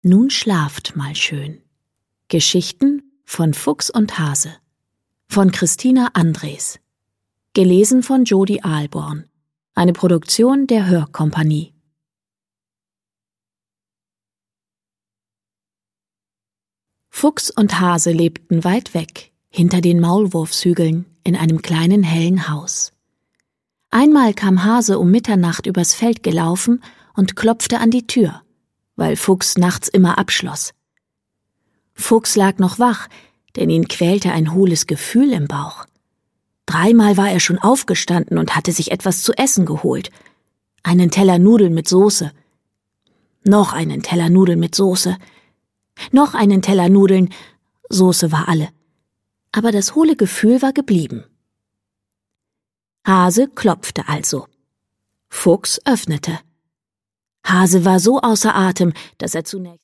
Nun schlaft mal schön. Geschichten von Fuchs und Hase von Christina Andres. Gelesen von Jodi Ahlborn. Eine Produktion der Hörkompanie. Fuchs und Hase lebten weit weg, hinter den Maulwurfshügeln, in einem kleinen hellen Haus. Einmal kam Hase um Mitternacht übers Feld gelaufen und klopfte an die Tür, weil Fuchs nachts immer abschloss. Fuchs lag noch wach, denn ihn quälte ein hohles Gefühl im Bauch. 3-mal war er schon aufgestanden und hatte sich etwas zu essen geholt. Einen Teller Nudeln mit Soße. Noch einen Teller Nudeln mit Soße. Noch einen Teller Nudeln. Soße war alle. Aber das hohle Gefühl war geblieben. Hase klopfte also. Fuchs öffnete. Hase war so außer Atem, dass er zunächst